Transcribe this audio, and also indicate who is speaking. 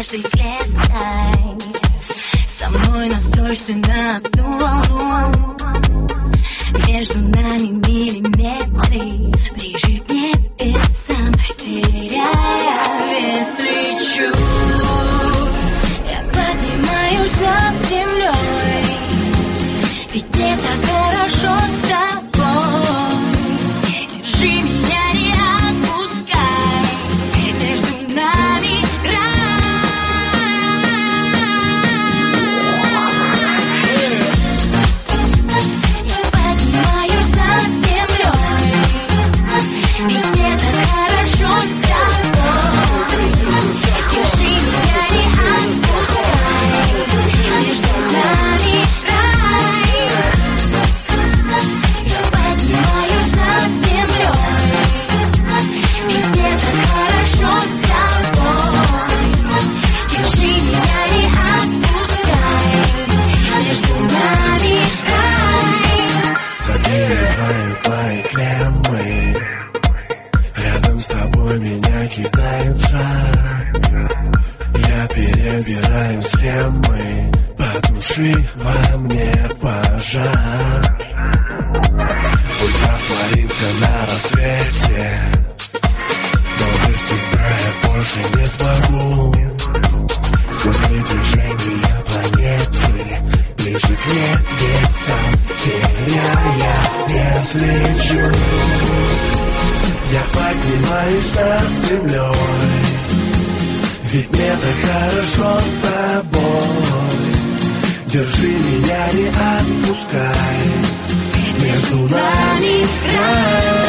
Speaker 1: каждой клеткой. Со мной настройся на одну волну. Между нами миллиметры, ближе к небесам, теряя вес, лечу. Я поднимаюсь над землей, ведь мне так хорошо с тобой. Держи меня, не отпускай, между нами перебираем схемы, потуши во мне пожар. Пусть растворимся на рассвете, но без тебя я больше не смогу. Сквозь притяжение планеты, ближе к небесам, теряя вес, лечу. Я поднимаюсь над землей, ведь мне так хорошо с тобой. Держи меня, не отпускай, между нами рай.